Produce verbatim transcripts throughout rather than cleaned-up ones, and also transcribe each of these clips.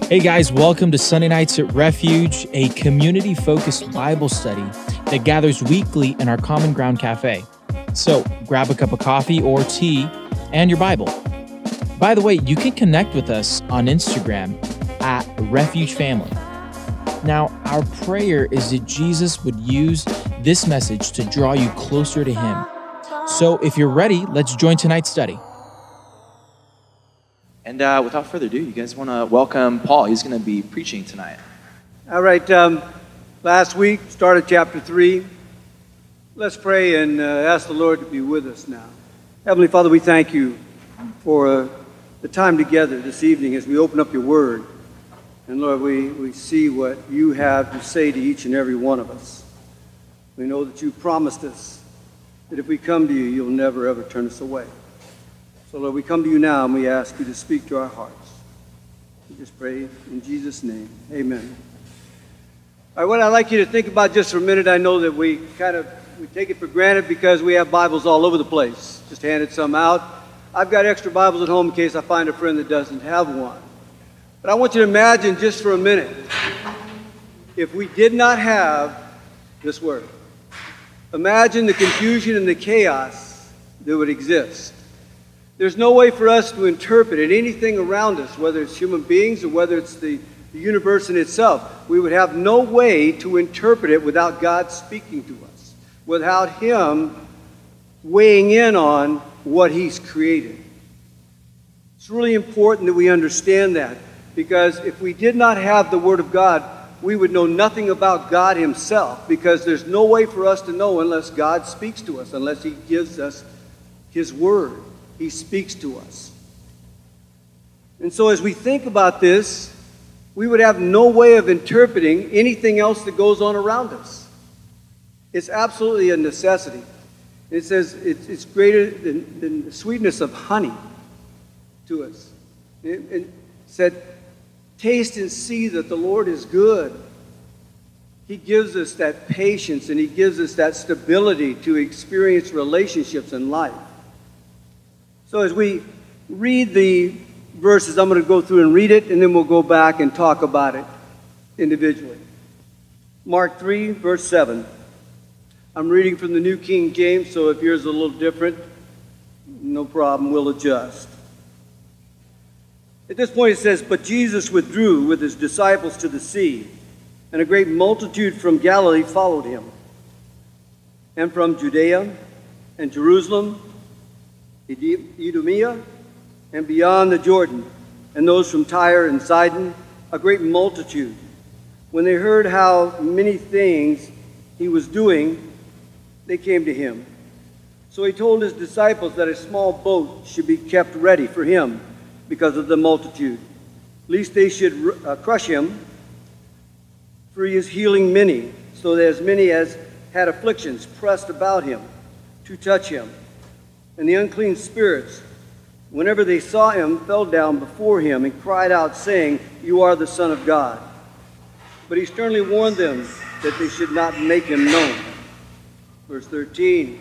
Hey guys, welcome to Sunday Nights at Refuge, a community-focused Bible study that gathers weekly in our Common Ground Cafe. So grab a cup of coffee or tea and your Bible. By the way, you can connect with us on Instagram at Refuge Family. Now, our prayer is that Jesus would use this message to draw you closer to Him. So if you're ready, let's join tonight's study. And uh, without further ado, you guys want to welcome Paul. He's going to be preaching tonight. All right. Um, last week, started chapter three. Let's pray and uh, ask the Lord to be with us now. Heavenly Father, we thank you for uh, the time together this evening as we open up your word. And Lord, we, we see what you have to say to each and every one of us. We know that you promised us that if we come to you, you'll never, ever turn us away. So, Lord, we come to you now and we ask you to speak to our hearts. We just pray in Jesus' name. Amen. All right, what I'd like you to think about just for a minute, I know that we kind of we take it for granted because we have Bibles all over the place. Just handed some out. I've got extra Bibles at home in case I find a friend that doesn't have one. But I want you to imagine just for a minute if we did not have this word. Imagine the confusion and the chaos that would exist. There's no way for us to interpret it, anything around us, whether it's human beings or whether it's the, the universe in itself. We would have no way to interpret it without God speaking to us, without Him weighing in on what He's created. It's really important that we understand that, because if we did not have the Word of God, we would know nothing about God Himself, because there's no way for us to know unless God speaks to us, unless He gives us His Word. He speaks to us. And so as we think about this, we would have no way of interpreting anything else that goes on around us. It's absolutely a necessity. It says it's, it's greater than, than the sweetness of honey to us. It, it said, taste and see that the Lord is good. He gives us that patience and He gives us that stability to experience relationships in life. So as we read the verses, I'm going to go through and read it, and then we'll go back and talk about it individually. Mark three, verse seven. I'm reading from the New King James, so if yours is a little different, no problem, we'll adjust. At this point it says, "But Jesus withdrew with His disciples to the sea, and a great multitude from Galilee followed Him, and from Judea and Jerusalem, Idumea, and beyond the Jordan, and those from Tyre and Sidon, a great multitude. When they heard how many things He was doing, they came to Him. So He told His disciples that a small boat should be kept ready for Him because of the multitude, lest they should uh, crush Him, for He is healing many, so that as many as had afflictions pressed about Him to touch Him. And the unclean spirits, whenever they saw Him, fell down before Him and cried out, saying, 'You are the Son of God.' But He sternly warned them that they should not make Him known." Verse thirteen.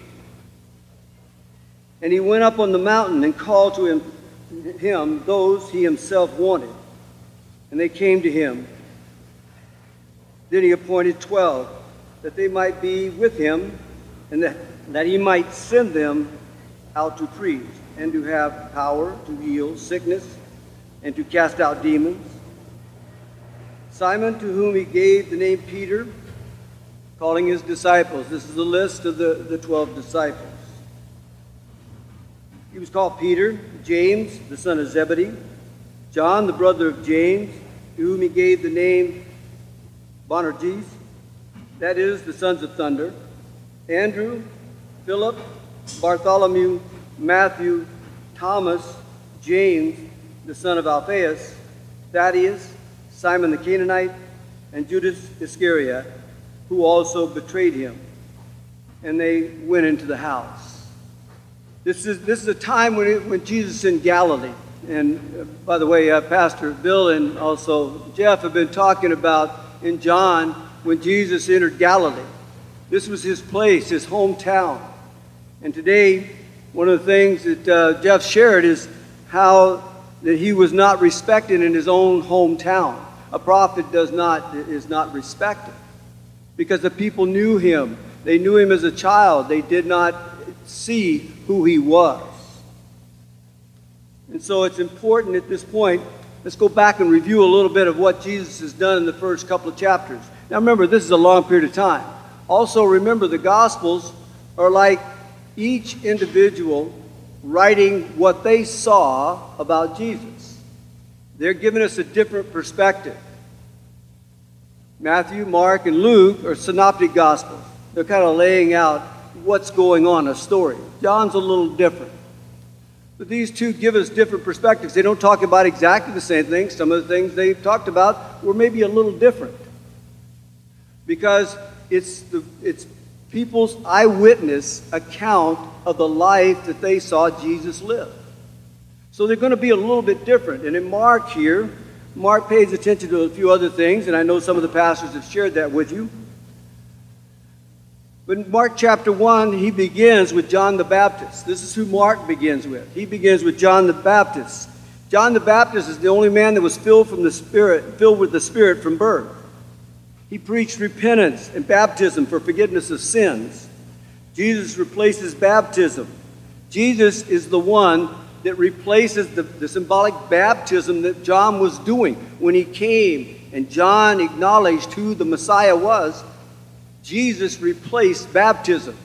"And He went up on the mountain and called to him, him those He Himself wanted, and they came to Him. Then He appointed twelve, that they might be with Him, and that, that He might send them out to preach, and to have power to heal sickness, and to cast out demons. Simon, to whom He gave the name Peter, calling his disciples." This is the list of the, the twelve disciples. "He was called Peter, James, the son of Zebedee, John, the brother of James, to whom He gave the name Boanerges, that is, the sons of thunder, Andrew, Philip, Bartholomew, Matthew, Thomas, James, the son of Alphaeus, Thaddeus, Simon the Canaanite, and Judas Iscariot, who also betrayed Him. And they went into the house." This is, this is a time when, it, when Jesus is in Galilee. And uh, by the way, uh, Pastor Bill and also Jeff have been talking about in John when Jesus entered Galilee. This was His place, His hometown. And today, one of the things that uh, Jeff shared is how that he was not respected in his own hometown. A prophet does not, is not respected because the people knew him. They knew him as a child. They did not see who he was. And so it's important at this point, let's go back and review a little bit of what Jesus has done in the first couple of chapters. Now remember, this is a long period of time. Also remember, the Gospels are like each individual writing what they saw about Jesus. They're giving us a different perspective. Matthew, Mark, and Luke are synoptic Gospels. They're kind of laying out what's going on, a story. John's a little different. But these two give us different perspectives. They don't talk about exactly the same things. Some of the things they talked about were maybe a little different. Because it's, the, it's people's eyewitness account of the life that they saw Jesus live. So they're going to be a little bit different. And in Mark here, Mark pays attention to a few other things, and I know some of the pastors have shared that with you. But in Mark chapter one, he begins with John the Baptist. This is who Mark begins with. He begins with John the Baptist. John the Baptist is the only man that was filled from the Spirit, filled with the Spirit from birth. He preached repentance and baptism for forgiveness of sins. Jesus replaces baptism. Jesus is the one that replaces the, the symbolic baptism that John was doing. When he came and John acknowledged who the Messiah was, Jesus replaced baptism.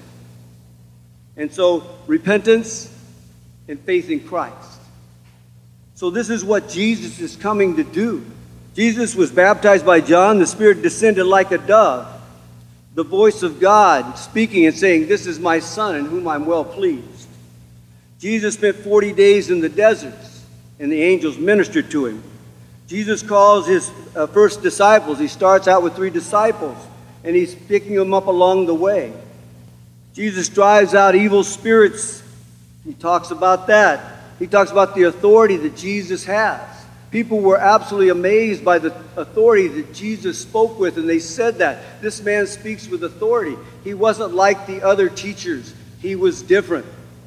And so, repentance and faith in Christ. So this is what Jesus is coming to do. Jesus was baptized by John. The Spirit descended like a dove. The voice of God speaking and saying, "This is my Son in whom I'm well pleased." Jesus spent forty days in the deserts, and the angels ministered to him. Jesus calls his uh, first disciples. He starts out with three disciples, and he's picking them up along the way. Jesus drives out evil spirits. He talks about that. He talks about the authority that Jesus has. People were absolutely amazed by the authority that Jesus spoke with, and they said that. This man speaks with authority. He wasn't like the other teachers. He was different.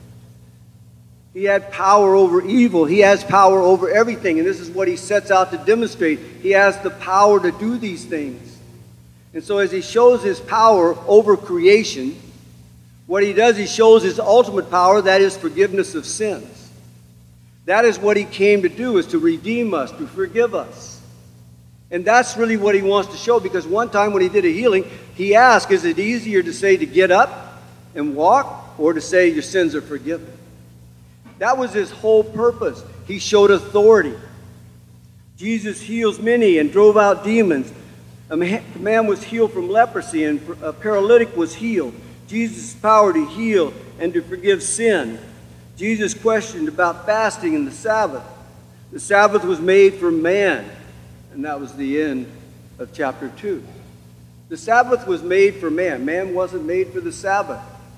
He had power over evil. He has power over everything, and this is what he sets out to demonstrate. He has the power to do these things. And so as he shows his power over creation, what he does, he shows his ultimate power, that is forgiveness of sins. That is what he came to do, is to redeem us, to forgive us. And that's really what he wants to show, because one time when he did a healing, he asked, is it easier to say to get up and walk, or to say your sins are forgiven? That was his whole purpose. He showed authority. Jesus heals many and drove out demons. A man was healed from leprosy, and a paralytic was healed. Jesus' power to heal and to forgive sin. Jesus questioned about fasting and the Sabbath. The Sabbath was made for man, and that was the end of chapter two. The Sabbath was made for man. Man wasn't made for the Sabbath.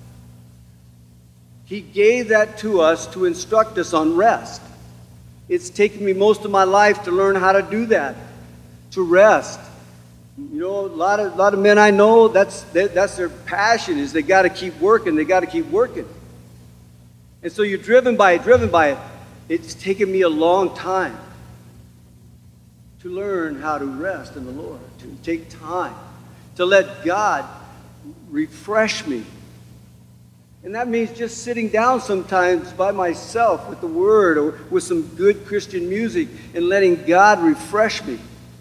He gave that to us to instruct us on rest. It's taken me most of my life to learn how to do that, to rest. You know, a lot of, a lot of men I know, that's, that's their passion, is they got to keep working, they got to keep working. And so you're driven by it, driven by it. It's taken me a long time to learn how to rest in the Lord, to take time, to let God refresh me. And that means just sitting down sometimes by myself with the Word or with some good Christian music and letting God refresh me.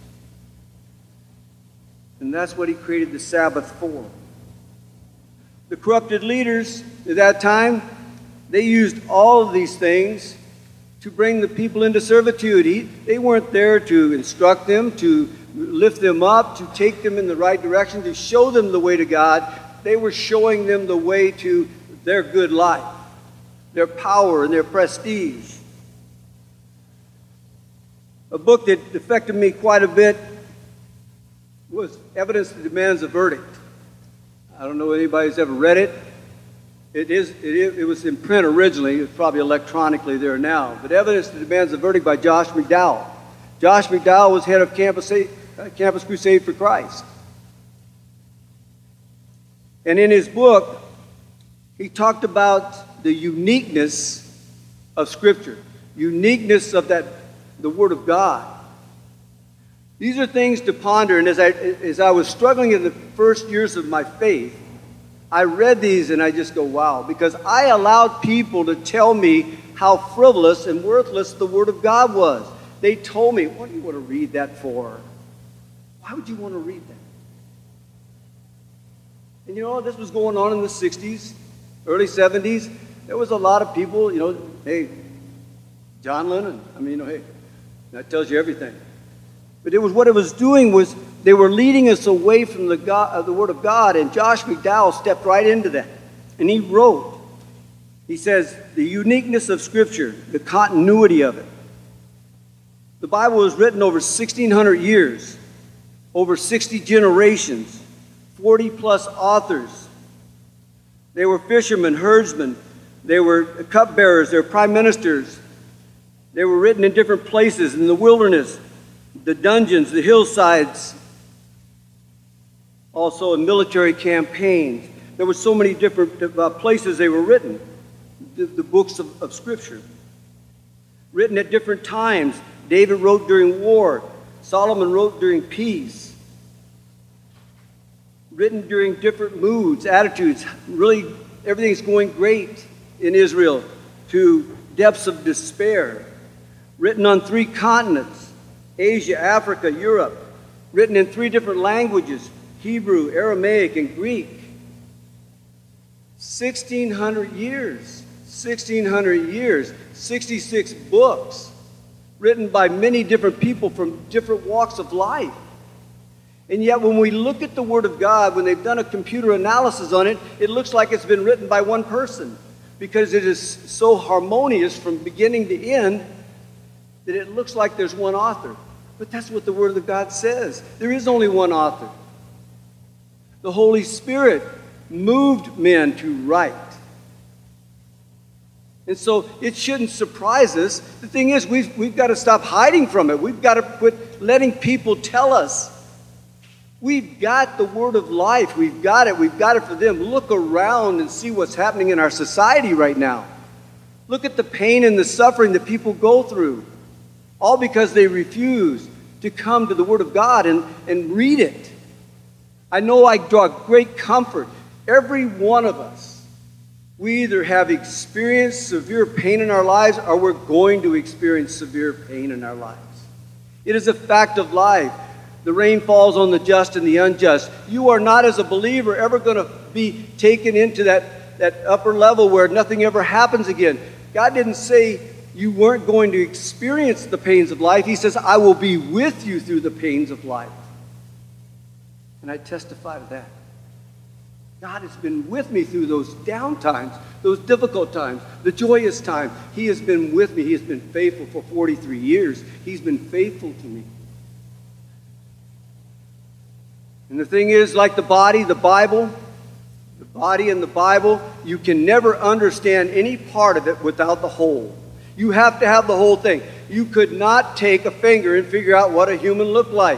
And that's what he created the Sabbath for. The corrupted leaders at that time, they used all of these things to bring the people into servitude. He, they weren't there to instruct them, to lift them up, to take them in the right direction, to show them the way to God. They were showing them the way to their good life, their power and their prestige. A book that affected me quite a bit was Evidence That Demands a Verdict. I don't know if anybody's ever read it. It, is, it, is, it was in print originally. It's probably electronically there now. But Evidence That Demands a Verdict by Josh McDowell. Josh McDowell was head of Campus, uh, Campus Crusade for Christ. And in his book, he talked about the uniqueness of Scripture, uniqueness of that the Word of God. These are things to ponder, and as I, as I was struggling in the first years of my faith, I read these and I just go, wow, because I allowed people to tell me how frivolous and worthless the Word of God was. They told me, what do you want to read that for? Why would you want to read that? And you know, this was going on in the sixties, early seventies. There was a lot of people, you know, hey, John Lennon, I mean, you know, hey, that tells you everything. But it was what it was doing was they were leading us away from the, God, uh, the Word of God, and Josh McDowell stepped right into that. And he wrote, he says, the uniqueness of Scripture, the continuity of it. The Bible was written over sixteen hundred years, over sixty generations, forty plus authors. They were fishermen, herdsmen, they were cupbearers, they were prime ministers. They were written in different places, in the wilderness, the dungeons, the hillsides, also in military campaigns. There were so many different uh, places they were written, the, the books of, of Scripture. Written at different times. David wrote during war. Solomon wrote during peace. Written during different moods, attitudes. Really, everything's going great in Israel to depths of despair. Written on three continents, Asia, Africa, Europe. Written in three different languages, Hebrew, Aramaic, and Greek. sixteen hundred years. sixteen hundred years. sixty-six books. Written by many different people from different walks of life. And yet when we look at the Word of God, when they've done a computer analysis on it, it looks like it's been written by one person. Because it is so harmonious from beginning to end that it looks like there's one author. But that's what the Word of God says. There is only one author. The Holy Spirit moved men to write. And so it shouldn't surprise us. The thing is, we've, we've got to stop hiding from it. We've got to quit letting people tell us. We've got the Word of life. We've got it. We've got it for them. Look around and see what's happening in our society right now. Look at the pain and the suffering that people go through. All because they refuse to come to the Word of God and, and read it. I know I draw great comfort. Every one of us, we either have experienced severe pain in our lives or we're going to experience severe pain in our lives. It is a fact of life. The rain falls on the just and the unjust. You are not, as a believer, ever going to be taken into that, that upper level where nothing ever happens again. God didn't say you weren't going to experience the pains of life. He says, I will be with you through the pains of life. And I testify to that. God has been with me through those down times, those difficult times, the joyous time. He has been with me. He has been faithful for forty-three years. He's been faithful to me. And the thing is, like the body, the Bible, the body and the Bible, you can never understand any part of it without the whole. You have to have the whole thing. You could not take a finger and figure out what a human looked like.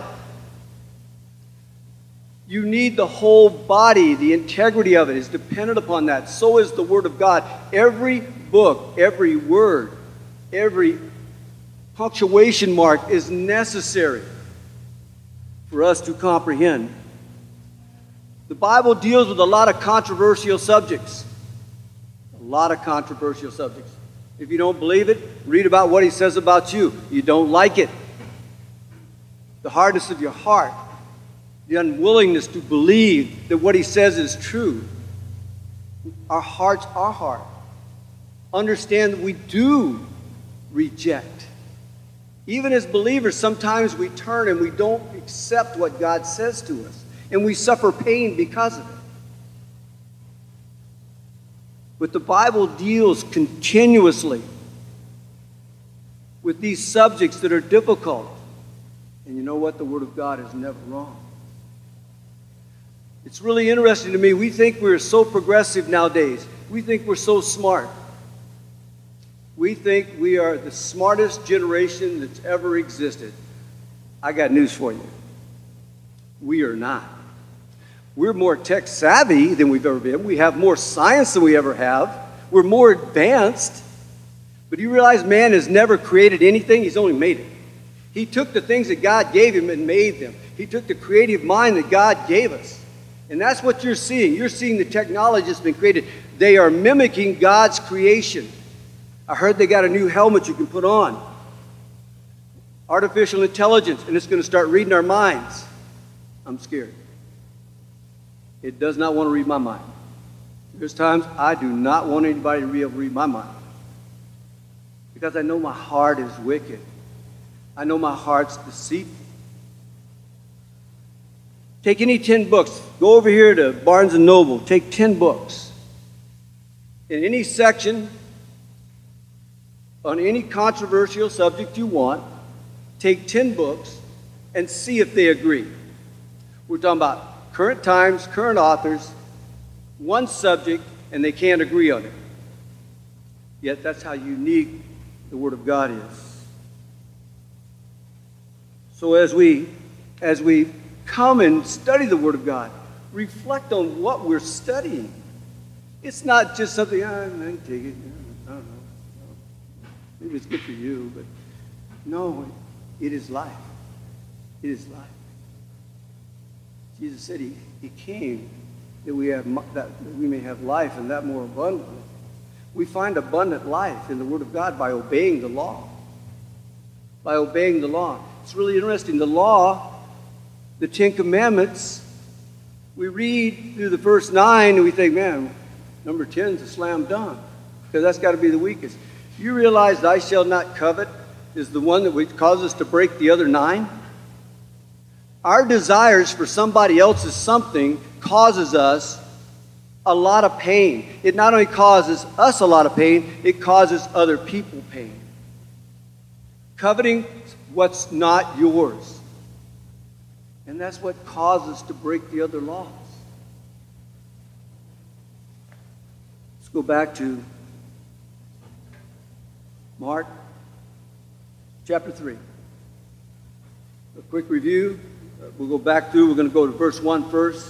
You need the whole body. The integrity of it is dependent upon that. So is the Word of God. Every book, every word, every punctuation mark is necessary for us to comprehend. The Bible deals with a lot of controversial subjects. A lot of controversial subjects. If you don't believe it, read about what he says about you. You don't like it. The hardness of your heart. The unwillingness to believe that what he says is true. Our hearts are hard. Understand that we do reject. Even as believers, sometimes we turn and we don't accept what God says to us. And we suffer pain because of it. But the Bible deals continuously with these subjects that are difficult. And you know what? The Word of God is never wrong. It's really interesting to me. We think we're so progressive nowadays. We think we're so smart. We think we are the smartest generation that's ever existed. I got news for you. We are not. We're more tech savvy than we've ever been. We have more science than we ever have. We're more advanced. But you realize man has never created anything, he's only made it. He took the things that God gave him and made them. He took the creative mind that God gave us. And that's what you're seeing. You're seeing the technology that's been created. They are mimicking God's creation. I heard they got a new helmet you can put on. Artificial intelligence, and it's going to start reading our minds. I'm scared. It does not want to read my mind. There's times I do not want anybody to be able to read my mind. Because I know my heart is wicked. I know my heart's deceitful. Take any ten books. Go over here to Barnes and Noble. Take ten books. In any section, on any controversial subject you want, take ten books and see if they agree. We're talking about current times, current authors, one subject, and they can't agree on it. Yet that's how unique the Word of God is. So as we, as we come and study the Word of God, reflect on what we're studying. It's not just something, oh, I can take it, I don't know. Maybe it's good for you, but no, it is life. It is life. Jesus said he, he came that we, have, that we may have life and that more abundantly. We find abundant life in the Word of God by obeying the law. By obeying the law. It's really interesting. The law, the Ten Commandments, we read through the first nine and we think, man, number ten is a slam dunk, because that's got to be the weakest. You realize "thou shalt not covet" is the one that would cause us to break the other nine? Our desires for somebody else's something causes us a lot of pain. It not only causes us a lot of pain, it causes other people pain. Coveting what's not yours. And that's what causes us to break the other laws. Let's go back to Mark chapter three. A quick review. We'll go back through. We're going to go to verse one first.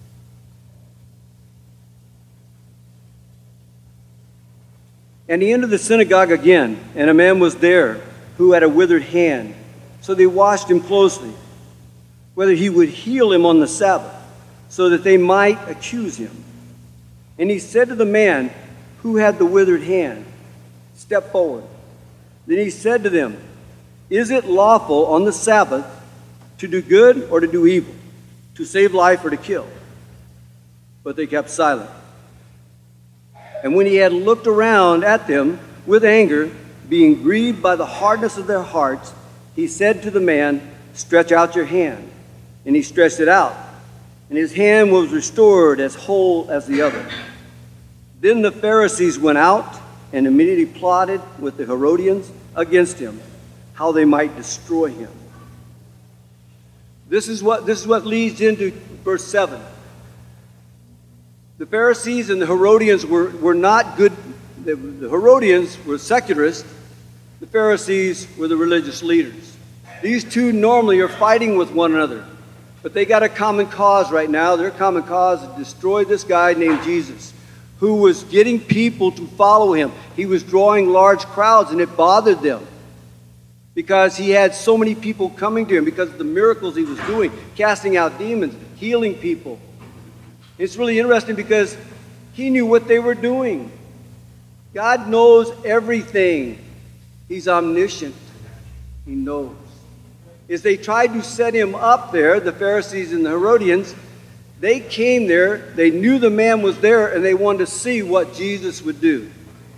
And he entered the synagogue again, and a man was there who had a withered hand. So they watched him closely, whether he would heal him on the Sabbath, so that they might accuse him. And he said to the man who had the withered hand, "Step forward." Then he said to them, "Is it lawful on the Sabbath to do good or to do evil, to save life or to kill?" But they kept silent. And when he had looked around at them with anger, being grieved by the hardness of their hearts, he said to the man, "Stretch out your hand." And he stretched it out, and his hand was restored as whole as the other. Then the Pharisees went out and immediately plotted with the Herodians against him, how they might destroy him. This is what, this is what leads into verse seven. The Pharisees and the Herodians were, were not good. The, the Herodians were secularists. The Pharisees were the religious leaders. These two normally are fighting with one another. But they got a common cause right now. Their common cause is to destroy this guy named Jesus, who was getting people to follow him. He was drawing large crowds, and it bothered them because he had so many people coming to him because of the miracles he was doing, casting out demons, healing people. It's really interesting because he knew what they were doing. God knows everything. He's omniscient. He knows. As they tried to set him up there, the Pharisees and the Herodians, they came there, they knew the man was there, and they wanted to see what Jesus would do.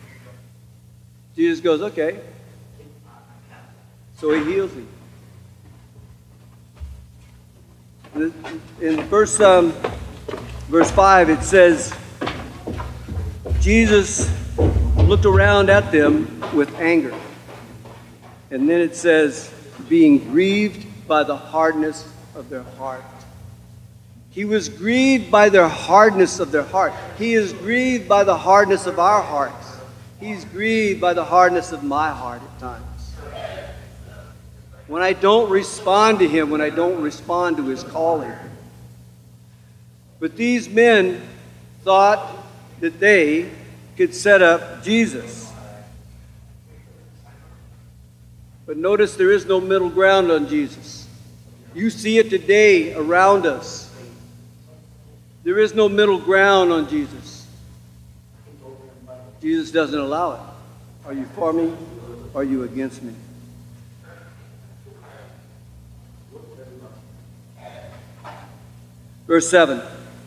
Jesus goes, "Okay." So he heals him. In verse, um, verse five, it says, Jesus looked around at them with anger. And then it says, being grieved by the hardness of their heart. He was grieved by their hardness of their heart. He is grieved by the hardness of our hearts. He's grieved by the hardness of my heart at times. When I don't respond to him, when I don't respond to his calling. But these men thought that they could set up Jesus. But notice there is no middle ground on Jesus. You see it today around us. There is no middle ground on Jesus. Jesus doesn't allow it. Are you for me? Are you against me? Verse seven.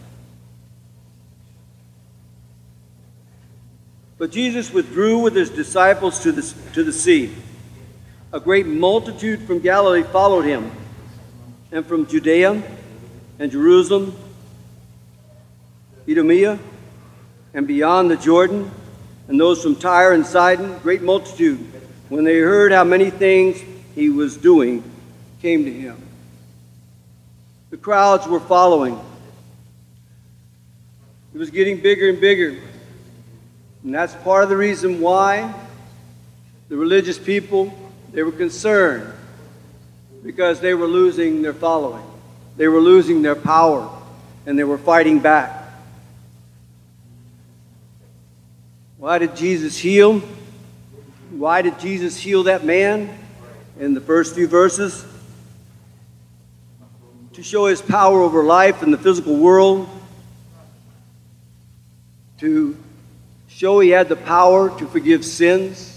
But Jesus withdrew with his disciples to the, to the sea. A great multitude from Galilee followed him, and from Judea and Jerusalem, Idumea, and beyond the Jordan, and those from Tyre and Sidon, great multitude, when they heard how many things he was doing, came to him. The crowds were following. It was getting bigger and bigger. And that's part of the reason why the religious people, they were concerned, because they were losing their following. They were losing their power, and they were fighting back. Why did Jesus heal? Why did Jesus heal that man in the first few verses? To show his power over life in the physical world, to show he had the power to forgive sins.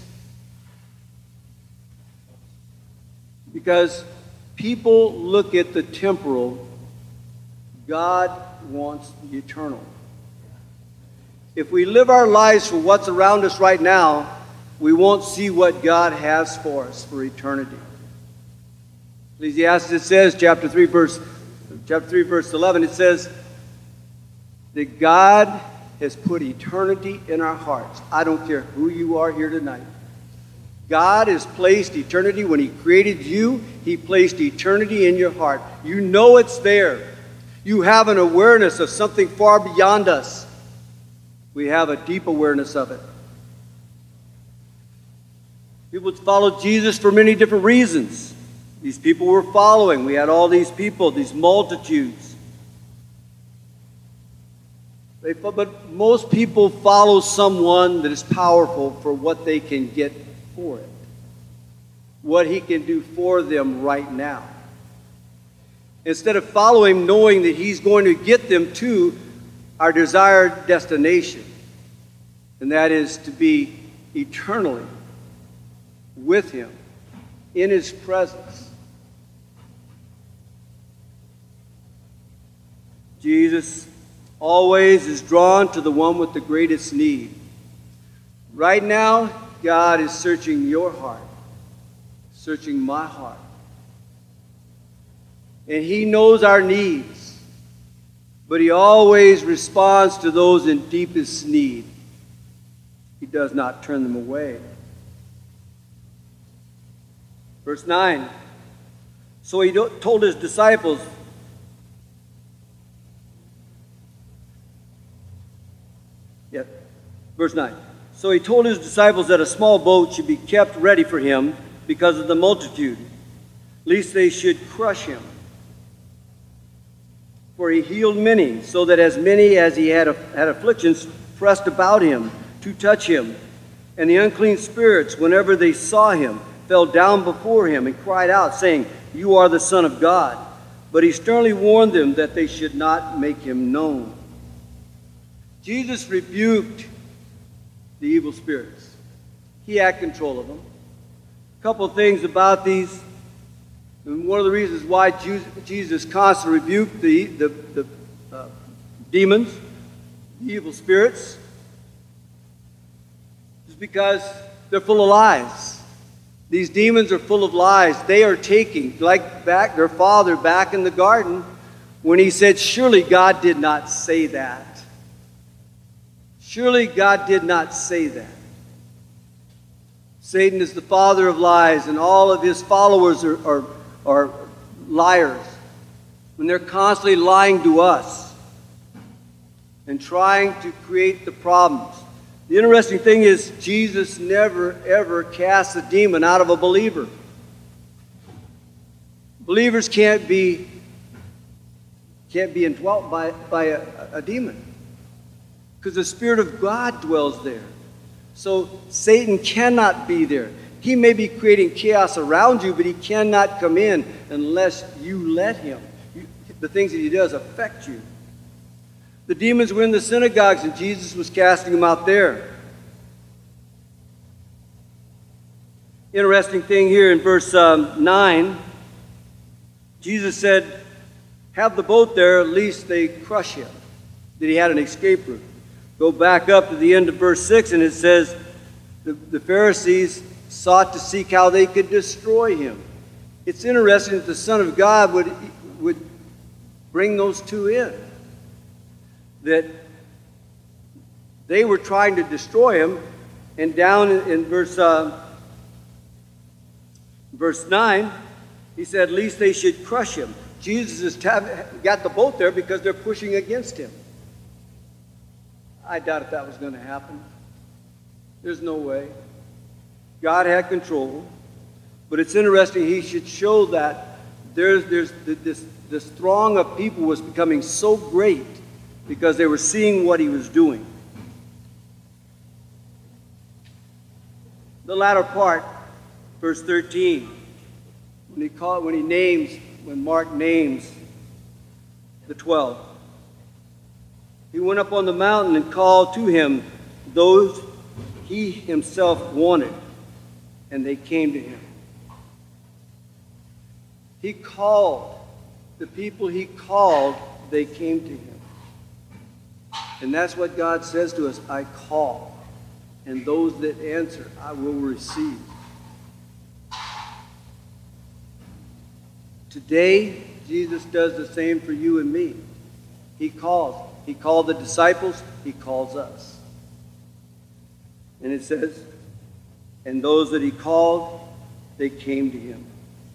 Because people look at the temporal, God wants the eternal. If we live our lives for what's around us right now, we won't see what God has for us for eternity. Ecclesiastes says, chapter three, verse, chapter three, verse eleven, it says that God has put eternity in our hearts. I don't care who you are here tonight. God has placed eternity. When he created you, he placed eternity in your heart. You know it's there. You have an awareness of something far beyond us. We have a deep awareness of it. People followed Jesus for many different reasons. These people were following. We had all these people, these multitudes. They, but most people follow someone that is powerful for what they can get for it, what he can do for them right now. Instead of following knowing that he's going to get them to our desired destination, and that is to be eternally with him, in his presence. Jesus always is drawn to the one with the greatest need. Right now, God is searching your heart, searching my heart. And he knows our needs, but he always responds to those in deepest need. He does not turn them away. Verse nine. So he told his disciples, yeah, verse nine. So he told his disciples that a small boat should be kept ready for him because of the multitude, lest they should crush him. For he healed many, so that as many as he had, had afflictions pressed about him to touch him. And the unclean spirits, whenever they saw him, fell down before him and cried out, saying, "You are the Son of God." But he sternly warned them that they should not make him known. Jesus rebuked the evil spirits. He had control of them. A couple of things about these. And one of the reasons why Jesus constantly rebuked the, the, the uh, demons, the evil spirits, is because they're full of lies. These demons are full of lies. They are taking, like back their father back in the garden, when he said, "Surely God did not say that. Surely God did not say that." Satan is the father of lies, and all of his followers are, are, are liars. When they're constantly lying to us and trying to create the problems. The interesting thing is, Jesus never, ever casts a demon out of a believer. Believers can't be, can't be indwelt by, by a, a demon, because the Spirit of God dwells there. So Satan cannot be there. He may be creating chaos around you, but he cannot come in unless you let him. You, the things that he does affect you. The demons were in the synagogues, and Jesus was casting them out there. Interesting thing here in verse um, nine, Jesus said, have the boat there, at least they crush him. That he had an escape route. Go back up to the end of verse six, and it says, the, the Pharisees sought to seek how they could destroy him. It's interesting that the Son of God would, would bring those two in. That they were trying to destroy him, and down in, in verse, uh, verse nine, he said, at least they should crush him. Jesus has tab- got the boat there because they're pushing against him. I doubted that was going to happen. There's no way. God had control. But it's interesting, he should show that there's, there's this, this throng of people was becoming so great because they were seeing what he was doing. The latter part, verse thirteen, when he, called, when he names, when Mark names the twelve, he went up on the mountain and called to him those he himself wanted, and they came to him. He called. The people he called, they came to him. And that's what God says to us, I call, and those that answer, I will receive. Today, Jesus does the same for you and me. He calls. He called the disciples, he calls us. And it says, and those that he called, they came to him.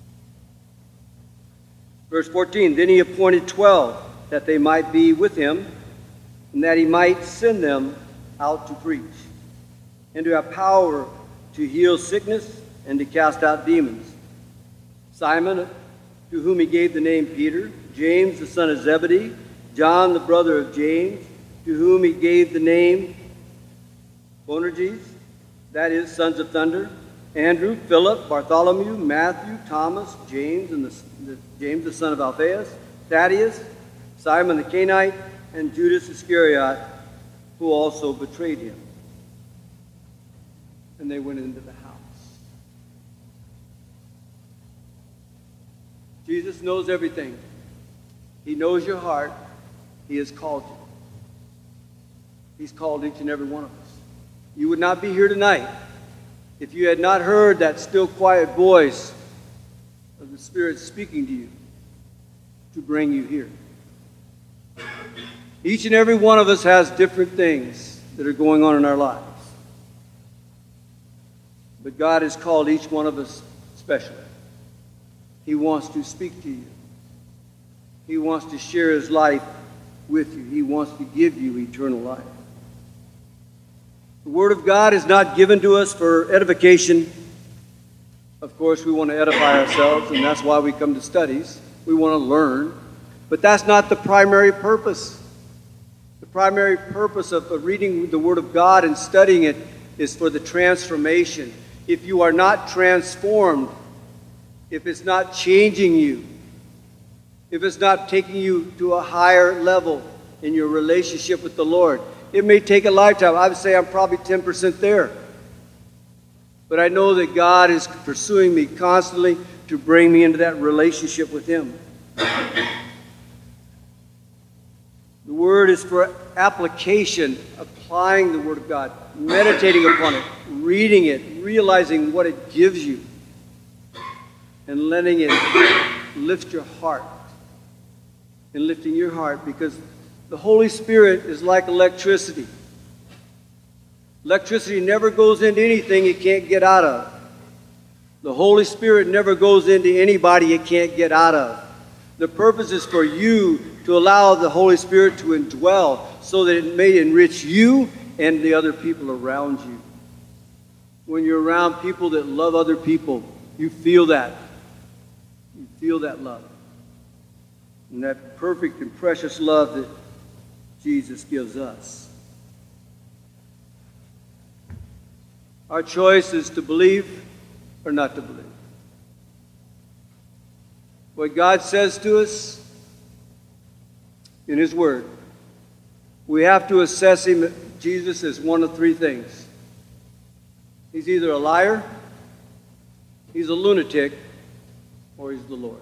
Verse fourteen, then he appointed twelve, that they might be with him, and that he might send them out to preach, and to have power to heal sickness and to cast out demons. Simon, to whom he gave the name Peter, James the son of Zebedee, John the brother of James, to whom he gave the name Boanerges, that is, sons of thunder, Andrew, Philip, Bartholomew, Matthew, Thomas, James, and the, the, James the son of Alphaeus, Thaddeus, Simon the Canaanite, and Judas Iscariot, who also betrayed him. And they went into the house. Jesus knows everything. He knows your heart. He has called you. He's called each and every one of us. You would not be here tonight if you had not heard that still quiet voice of the Spirit speaking to you to bring you here. Each and every one of us has different things that are going on in our lives. But God has called each one of us specially. He wants to speak to you. He wants to share his life with you. He wants to give you eternal life. The Word of God is not given to us for edification. Of course, we want to edify ourselves, and that's why we come to studies. We want to learn. But that's not the primary purpose. The primary purpose of reading the Word of God and studying it is for the transformation. If you are not transformed, if it's not changing you, if it's not taking you to a higher level in your relationship with the Lord, it may take a lifetime. I would say I'm probably ten percent there. But I know that God is pursuing me constantly to bring me into that relationship with him. The Word is for application, applying the Word of God, meditating upon it, reading it, realizing what it gives you, and letting it lift your heart. And lifting your heart, because the Holy Spirit is like electricity. Electricity never goes into anything it can't get out of. The Holy Spirit never goes into anybody it can't get out of. The purpose is for you to allow the Holy Spirit to indwell so that it may enrich you and the other people around you. When you're around people that love other people, you feel that. You feel that love. And that perfect and precious love that Jesus gives us. Our choice is to believe or not to believe. What God says to us in His Word, we have to assess Him, Jesus, as one of three things. He's either a liar, He's a lunatic, or He's the Lord.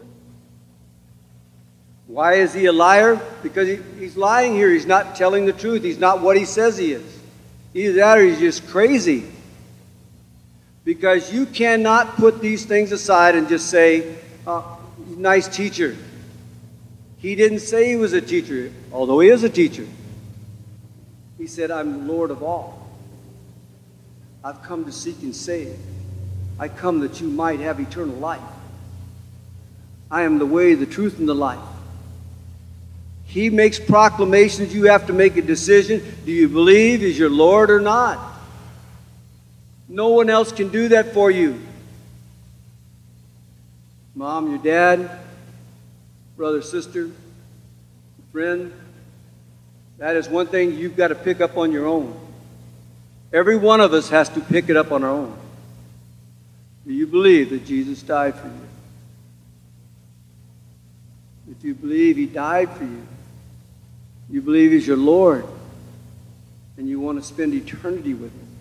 Why is He a liar? Because he, He's lying here. He's not telling the truth. He's not what He says He is. Either that or He's just crazy. Because you cannot put these things aside and just say, oh, nice teacher. He didn't say He was a teacher, although He is a teacher. He said, I'm Lord of all. I've come to seek and save. I come that you might have eternal life. I am the way, the truth, and the life. He makes proclamations. You have to make a decision. Do you believe He's your Lord or not? No one else can do that for you. Mom, your dad, brother, sister, friend, that is one thing you've got to pick up on your own. Every one of us has to pick it up on our own. Do you believe that Jesus died for you? If you believe He died for you, you believe He's your Lord, and you want to spend eternity with Him,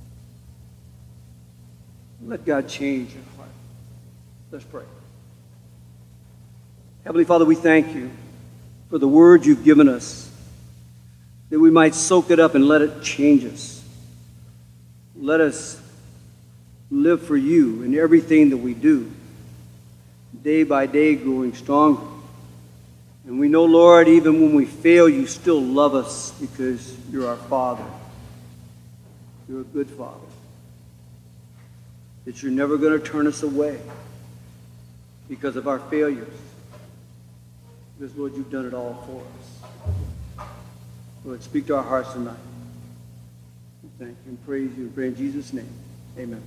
let God change your heart. Let's pray. Heavenly Father, we thank You for the word You've given us, that we might soak it up and let it change us. Let us live for You in everything that we do, day by day growing stronger. And we know, Lord, even when we fail, You still love us because You're our Father. You're a good Father. That You're never going to turn us away because of our failures. Because, Lord, You've done it all for us. Lord, speak to our hearts tonight. We thank You and praise You and pray in Jesus' name. Amen.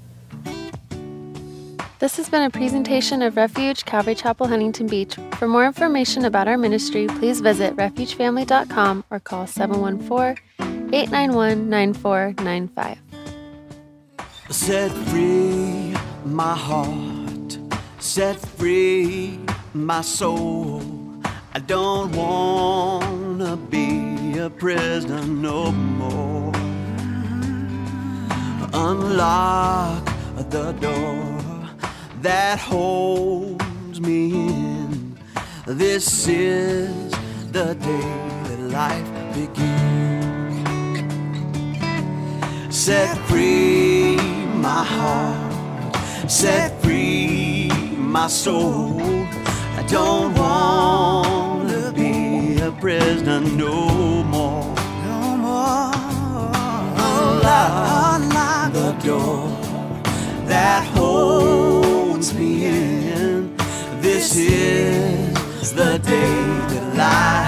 This has been a presentation of Refuge Calvary Chapel, Huntington Beach. For more information about our ministry, please visit refuge family dot com or call seven one four, eight nine one, nine four nine five. Set free my heart, set free my soul. I don't wanna be a prisoner no more. Unlock the door that holds me in. This is the day that life begins. Set free my heart, set free my soul. I don't want to be a prisoner no more. No more. Unlock, unlock the door that holds me in. This is the day that life